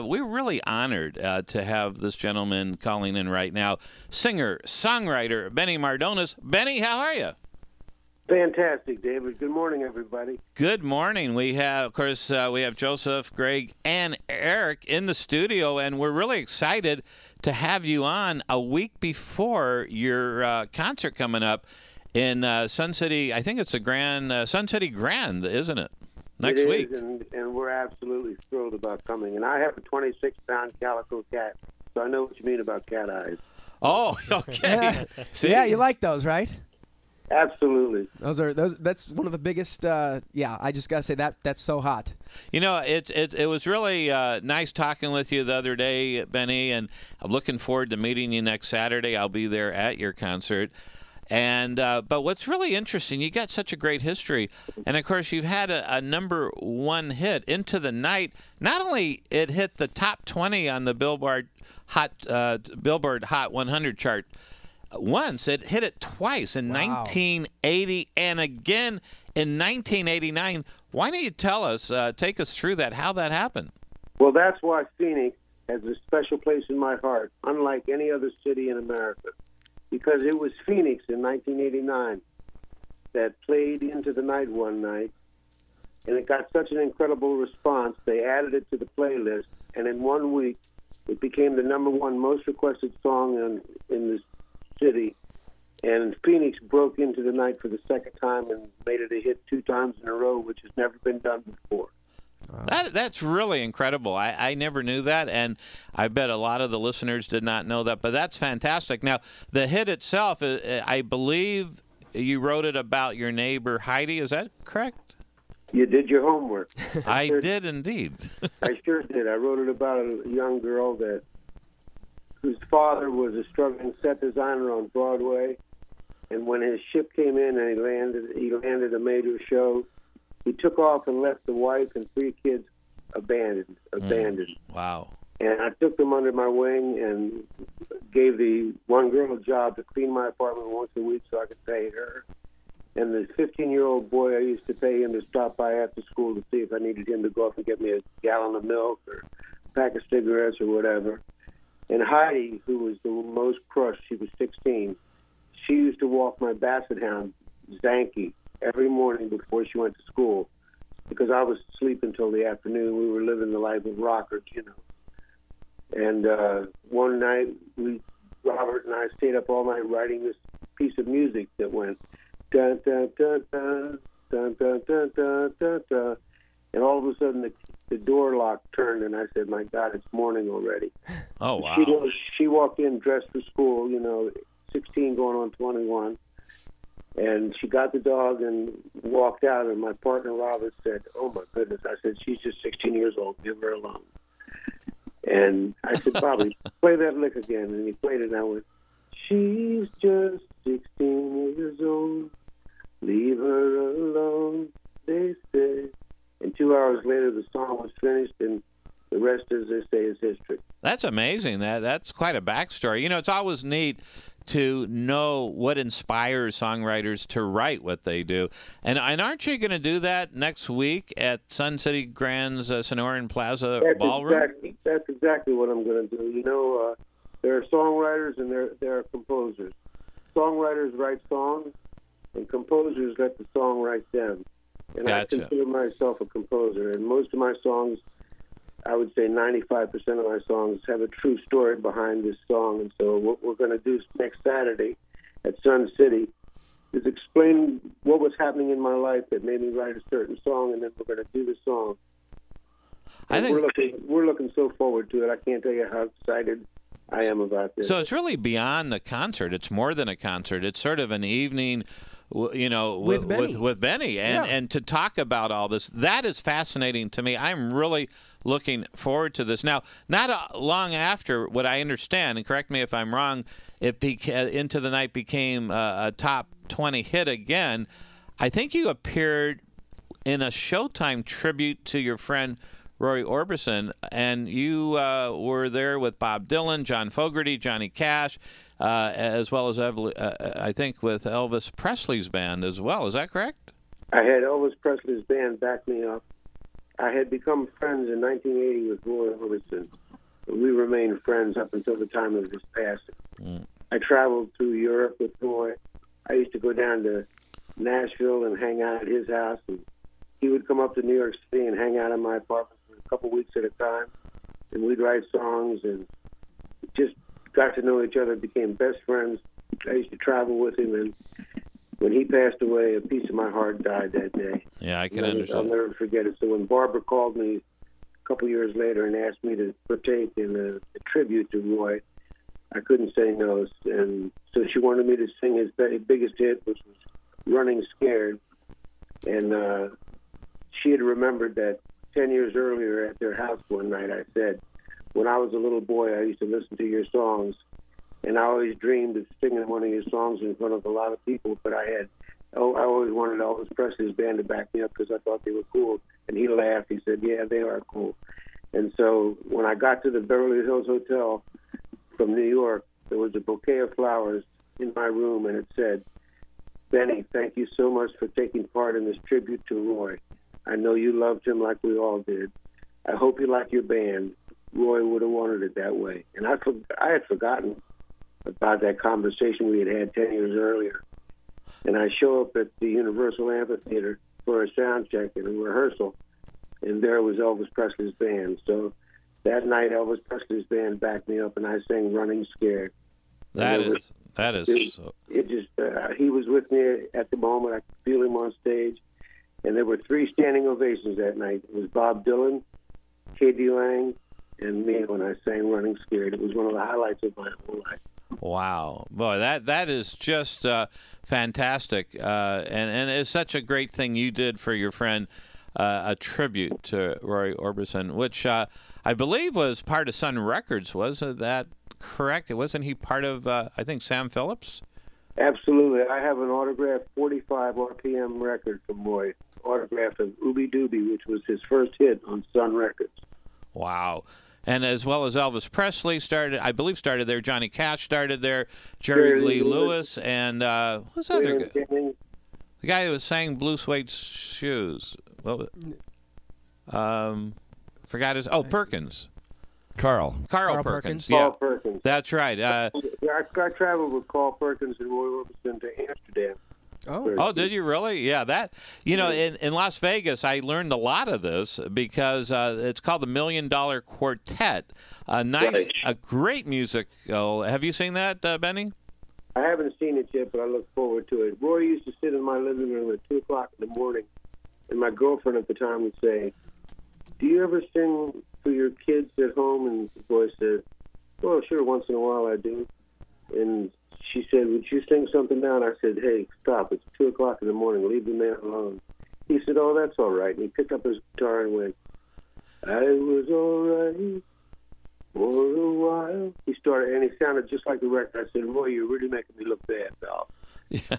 We're really honored to have this gentleman calling in right now, singer, songwriter, Benny Mardones. Benny, how are you? Fantastic, David. Good morning, everybody. Good morning. We have, of course, we have Joseph, Greg, and Eric in the studio, and we're really excited to have you on a week before your concert coming up in Sun City. I think it's a Sun City Grand, isn't it? Next week. And we're absolutely thrilled about coming. And I have a 26-pound calico cat, so I know what you mean about cat eyes. Oh, okay. Yeah, you like those, right? Absolutely. That's one of the biggest. I just gotta say that's so hot. You know, it was really nice talking with you the other day, Benny, and I'm looking forward to meeting you next Saturday. I'll be there at your concert. And but what's really interesting, you got such a great history, and of course you've had a number one hit, Into the Night. Not only it hit the top 20 on the Billboard Hot 100 chart. Once, it hit it twice in 1980 and again in 1989. Why don't you tell us, take us through that, how that happened? Well, that's why Phoenix has a special place in my heart, unlike any other city in America, because it was Phoenix in 1989 that played Into the Night one night, and it got such an incredible response, they added it to the playlist, and in 1 week, it became the number one most requested song in the city, and Phoenix broke Into the Night for the second time and made it a hit 2 times in a row, which has never been done before. That's really incredible. I never knew that, and I bet a lot of the listeners did not know that, but that's fantastic. Now, the hit itself, I believe you wrote it about your neighbor Heidi. Is that correct? You did your homework. I did indeed. I sure did. I wrote it about a young girl whose father was a struggling set designer on Broadway, and when his ship came in and he landed a major show, he took off and left the wife and 3 kids abandoned. Wow. And I took them under my wing and gave the one girl a job to clean my apartment once a week so I could pay her. And the 15-year-old boy, I used to pay him to stop by after school to see if I needed him to go up and get me a gallon of milk or a pack of cigarettes or whatever. And Heidi, who was the most crushed, she was 16, she used to walk my basset hound, Zanky, every morning before she went to school, because I was asleep until the afternoon. We were living the life of rockers, you know. And one night, Robert and I stayed up all night writing this piece of music that went dun dun dun dun dun dun dun dun dun dun. And all of a sudden, the door lock turned, and I said, "My God, it's morning already." Oh, wow. She walked in dressed for school, 16 going on 21. And she got the dog and walked out, and my partner, Robert, said, "Oh, my goodness." I said, "She's just 16 years old. Leave her alone." And I said, "Bobby, play that lick again." And he played it, and I went, "She's just 16 years old. Leave her alone, they say." And 2 hours later, the song was finished, and the rest, as they say, is history. That's amazing. That's quite a backstory. It's always neat to know what inspires songwriters to write what they do. And aren't you going to do that next week at Sun City Grand's Sonoran Plaza Ballroom? That's exactly what I'm going to do. There are songwriters and there are composers. Songwriters write songs, and composers let the song write them. And Gotcha. I consider myself a composer, and most of my songs, I would say 95% of my songs, have a true story behind this song. And so what we're going to do next Saturday at Sun City is explain what was happening in my life that made me write a certain song, and then we're going to do the song. We're looking so forward to it. I can't tell you how excited I am about this. So it's really beyond the concert. It's more than a concert. It's sort of an evening with Benny. And to talk about all this, that is fascinating to me. I'm really looking forward to this. Now, not long after, what I understand, and correct me if I'm wrong, Into the Night became a top 20 hit again. I think you appeared in a Showtime tribute to your friend Roy Orbison, and you were there with Bob Dylan, John Fogerty, Johnny Cash, as well as, I think, with Elvis Presley's band as well. Is that correct? I had Elvis Presley's band back me up. I had become friends in 1980 with Roy Orbison. We remained friends up until the time of his passing. I traveled through Europe with Roy. I used to go down to Nashville and hang out at his house, and he would come up to New York City and hang out in my apartment for a couple weeks at a time, and we'd write songs and just got to know each other, became best friends. I used to travel with him, and when he passed away, a piece of my heart died that day. Yeah, I can understand. I'll never forget it. So when Barbara called me a couple years later and asked me to partake in a tribute to Roy, I couldn't say no. And so she wanted me to sing his biggest hit, which was Running Scared. And she had remembered that 10 years earlier at their house one night, I said, when I was a little boy, I used to listen to your songs, and I always dreamed of singing one of your songs in front of a lot of people, but I always wanted Elvis Presley's band to back me up because I thought they were cool. And he laughed. He said, yeah, they are cool. And so when I got to the Beverly Hills Hotel from New York, there was a bouquet of flowers in my room, and it said, Benny, thank you so much for taking part in this tribute to Roy. I know you loved him like we all did. I hope you like your band. Roy would have wanted it that way. And I had forgotten about that conversation we had 10 years earlier. And I show up at the Universal Amphitheater for a sound check and a rehearsal, and there was Elvis Presley's band. So that night, Elvis Presley's band backed me up, and I sang Running Scared. That is he was with me at the moment. I could feel him on stage. And there were 3 standing ovations that night. It was Bob Dylan, K.D. Lang, and me when I sang Running Scared. It was one of the highlights of my whole life. Wow. Boy, that is just fantastic. And it's such a great thing you did for your friend, a tribute to Roy Orbison, which I believe was part of Sun Records. Wasn't that correct? Wasn't he part of, I think, Sam Phillips? Absolutely. I have an autographed 45 RPM record from Roy, autographed of Ooby Dooby, which was his first hit on Sun Records. Wow. And as well as Elvis Presley started there. Johnny Cash started there. Jerry Lee Lewis. And who's that other guy? The guy who was sang Blue Suede Shoes. What was, forgot his... Oh, Perkins. Carl Perkins. Carl Yeah. Perkins. That's right. I traveled with Carl Perkins and Roy Orbison to Amsterdam. Oh, did you really? Yeah, that, in Las Vegas, I learned a lot of this because it's called the $1 Million Quartet. A great musical. Have you seen that, Benny? I haven't seen it yet, but I look forward to it. Roy used to sit in my living room at 2 o'clock in the morning, and my girlfriend at the time would say, do you ever sing for your kids at home? And the boy said, well, sure, once in a while I do. And she said, would you sing something down? I said, hey, stop. It's 2 o'clock in the morning. Leave the man alone. He said, oh, that's all right. And he picked up his guitar and went, I was all right for a while. He started, and he sounded just like the record. I said, Roy, you're really making me look bad, pal. Yeah.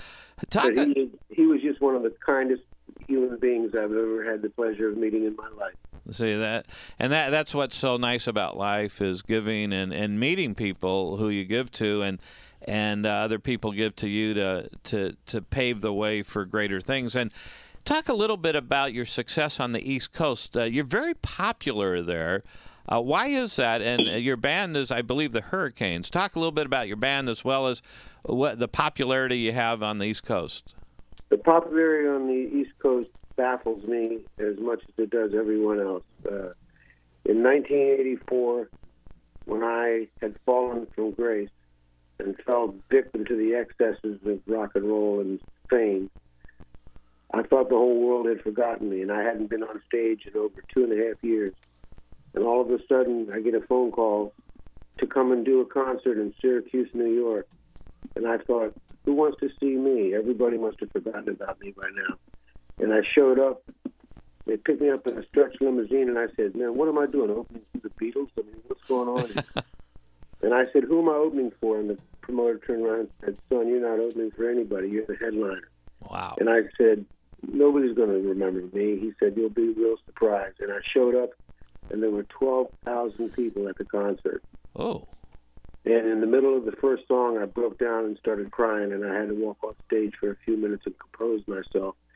He was just one of the kindest human beings I've ever had the pleasure of meeting in my life. See that, and that's what's so nice about life is giving and meeting people who you give to, and other people give to you to pave the way for greater things. And talk a little bit about your success on the East Coast. You're very popular there. Why is that? And your band is, I believe, the Hurricanes. Talk a little bit about your band as well as what the popularity you have on the East Coast. The popularity on the East Coast baffles me as much as it does everyone else. In 1984, when I had fallen from grace and fell victim to the excesses of rock and roll and fame, I thought the whole world had forgotten me, and I hadn't been on stage in over 2.5 years. And all of a sudden, I get a phone call to come and do a concert in Syracuse, New York. And I thought, who wants to see me? Everybody must have forgotten about me by now. And I showed up. They picked me up in a stretch limousine, and I said, man, what am I doing, opening for the Beatles? I mean, what's going on here? And I said, who am I opening for? And the promoter turned around and said, son, you're not opening for anybody. You're the headliner. Wow. And I said, nobody's going to remember me. He said, you'll be real surprised. And I showed up, and there were 12,000 people at the concert. Oh. And in the middle of the first song, I broke down and started crying, and I had to walk off stage for a few minutes and compose myself.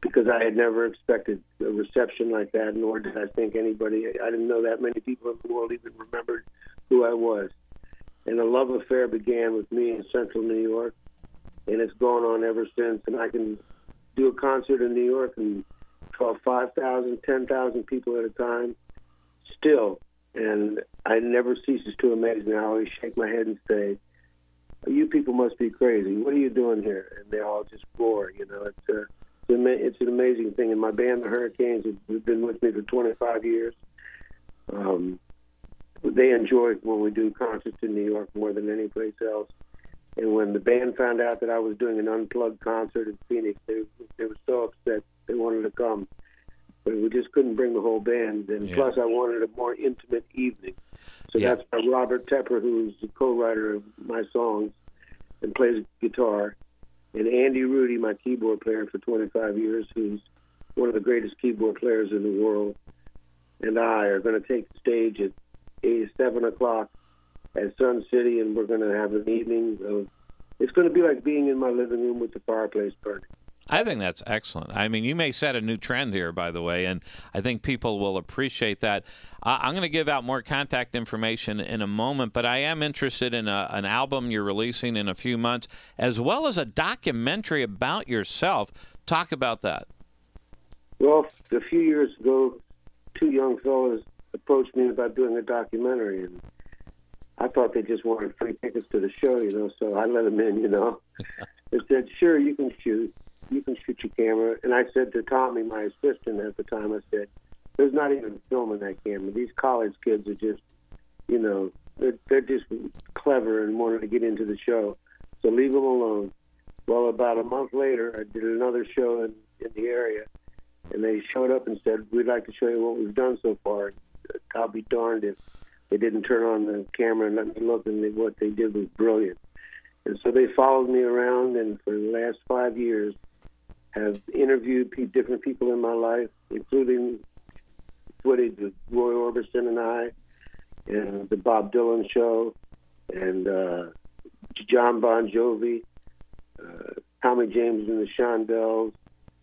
because I had never expected a reception like that, nor did I think anybody. I didn't know that many people in the world even remembered who I was. And a love affair began with me in Central New York, and it's gone on ever since. And I can do a concert in New York and draw 5,000, 10,000 people at a time still. And it never ceases to amaze me. I always shake my head and say, you people must be crazy. What are you doing here? And they all just roar. You know, it's an amazing thing. And my band, the Hurricanes, have been with me for 25 years. They enjoy when we do concerts in New York more than any place else. And when the band found out that I was doing an unplugged concert in Phoenix, they were so upset they wanted to come. But we just couldn't bring the whole band. And plus, I wanted a more intimate evening. So that's why Robert Tepper, who's the co-writer of my songs and plays guitar, and Andy Rudy, my keyboard player for 25 years, who's one of the greatest keyboard players in the world, and I are going to take the stage at 7 o'clock at Sun City, and we're going to have an evening of, it's going to be like being in my living room with the fireplace burning. I think that's excellent. I mean, you may set a new trend here, by the way, and I think people will appreciate that. I'm going to give out more contact information in a moment, but I am interested in an album you're releasing in a few months, as well as a documentary about yourself. Talk about that. Well, a few years ago, two young fellas approached me about doing a documentary, and I thought they just wanted free tickets to the show, so I let them in, They said, sure, you can shoot. You can shoot your camera. And I said to Tommy, my assistant at the time, I said, there's not even film in that camera. These college kids are just, they're just clever and wanted to get into the show. So leave them alone. Well, about a month later, I did another show in the area, and they showed up and said, we'd like to show you what we've done so far. I'll be darned if they didn't turn on the camera and let me look, and what they did was brilliant. And so they followed me around, and for the last 5 years, have interviewed different people in my life, including footage with Roy Orbison and I, and the Bob Dylan Show, and John Bon Jovi, Tommy James and the Shondells,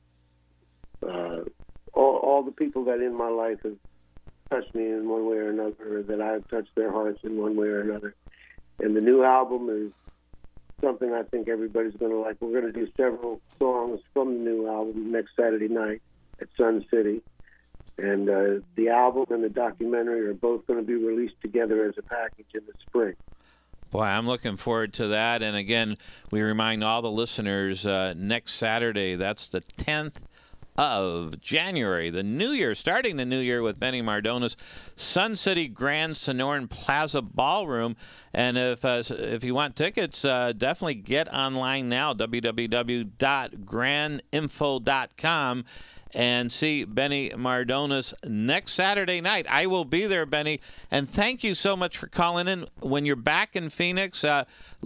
all the people that in my life have touched me in one way or another, or that I've touched their hearts in one way or another. And the new album is something I think everybody's going to like. We're going to do several songs from the new album next Saturday night at Sun City. And the album and the documentary are both going to be released together as a package in the spring. Boy, I'm looking forward to that. And again, we remind all the listeners, next Saturday, that's the 10th of January, the new year, starting the new year with Benny Mardones, Sun City Grand Sonoran Plaza Ballroom. And if you want tickets, definitely get online now, www.grandinfo.com, and see Benny Mardones next Saturday night. I will be there, Benny, and thank you so much for calling in. When you're back in Phoenix, as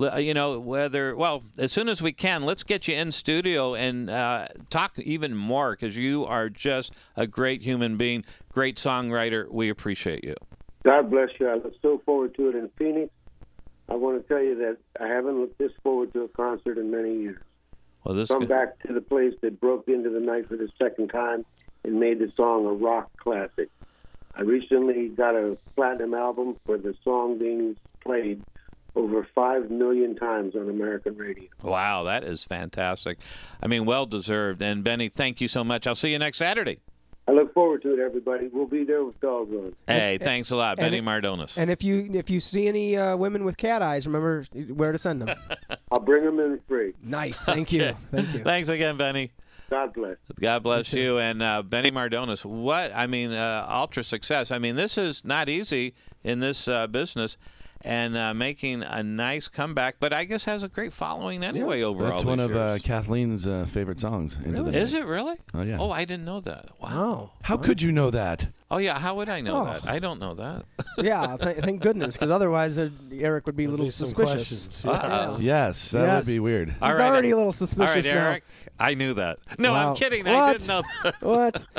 soon as we can, let's get you in studio and talk even more, because you are just a great human being, great songwriter. We appreciate you. God bless you. I look so forward to it in Phoenix. I want to tell you that I haven't looked this forward to a concert in many years. Well, Come back to the place that broke into the night for the second time and made the song a rock classic. I recently got a platinum album for the song being played over 5 million times on American radio. Wow, that is fantastic. I mean, well-deserved. And, Benny, thank you so much. I'll see you next Saturday. I look forward to it, everybody. We'll be there with dogs on. Hey, thanks a lot, Benny Mardones. And if you see any women with cat eyes, remember where to send them. I'll bring them in free. Nice. Thank you. Thank you. Thanks again, Benny. God bless. God bless you. And Benny Mardones, ultra success. I mean, this is not easy in this business. And making a nice comeback, but I guess has a great following anyway overall. That's one of Kathleen's favorite songs. Really? Is it really? Oh, yeah. Oh, I didn't know that. Wow. Oh. How could you know that? Oh, yeah. How would I know that? I don't know that. Yeah, thank goodness, because otherwise Eric would be a little suspicious. Yes, that would be weird. He's already a little suspicious all right, now. Eric, I knew that. No, Wow. I'm kidding. What? I didn't know that. What?